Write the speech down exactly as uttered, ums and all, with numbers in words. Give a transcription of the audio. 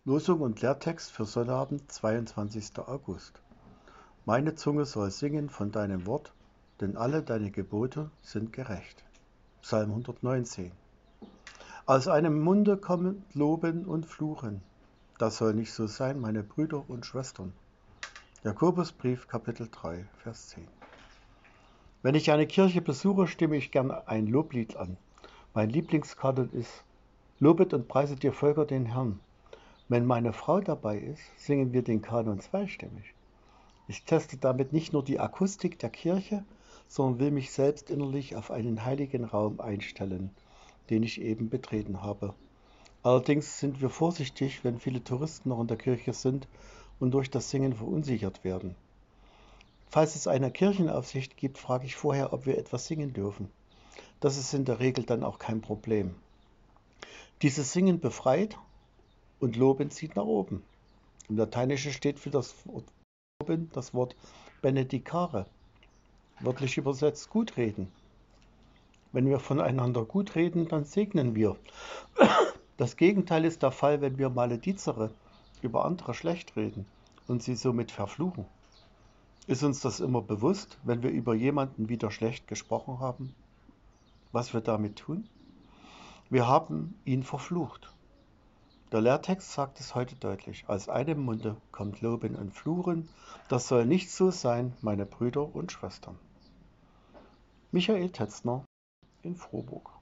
Losung und Lehrtext für Sonnabend, zweiundzwanzigster August. Meine Zunge soll singen von deinem Wort, denn alle deine Gebote sind gerecht. Psalm hundertneunzehn. Aus einem Munde kommen Loben und Fluchen. Das soll nicht so sein, meine Brüder und Schwestern. Jakobusbrief, Kapitel drei, Vers zehn. Wenn ich eine Kirche besuche, stimme ich gern ein Loblied an. Mein Lieblingskanon ist: Lobet und preiset ihr Völker den Herrn. Wenn meine Frau dabei ist, singen wir den Kanon zweistimmig. Ich teste damit nicht nur die Akustik der Kirche, sondern will mich selbst innerlich auf einen heiligen Raum einstellen, den ich eben betreten habe. Allerdings sind wir vorsichtig, wenn viele Touristen noch in der Kirche sind und durch das Singen verunsichert werden. Falls es eine Kirchenaufsicht gibt, frage ich vorher, ob wir etwas singen dürfen. Das ist in der Regel dann auch kein Problem. Dieses Singen befreit und Loben zieht nach oben. Im Lateinischen steht für das Wort Loben das Wort benedicare, wörtlich übersetzt gut reden. Wenn wir voneinander gut reden, dann segnen wir. Das Gegenteil ist der Fall, wenn wir maledizere, über andere schlecht reden und sie somit verfluchen. Ist uns das immer bewusst, wenn wir über jemanden wieder schlecht gesprochen haben, was wir damit tun? Wir haben ihn verflucht. Der Lehrtext sagt es heute deutlich: Aus einem Munde kommt Loben und Fluchen. Das soll nicht so sein, meine Brüder und Schwestern. Michael Tetzner in Frohburg.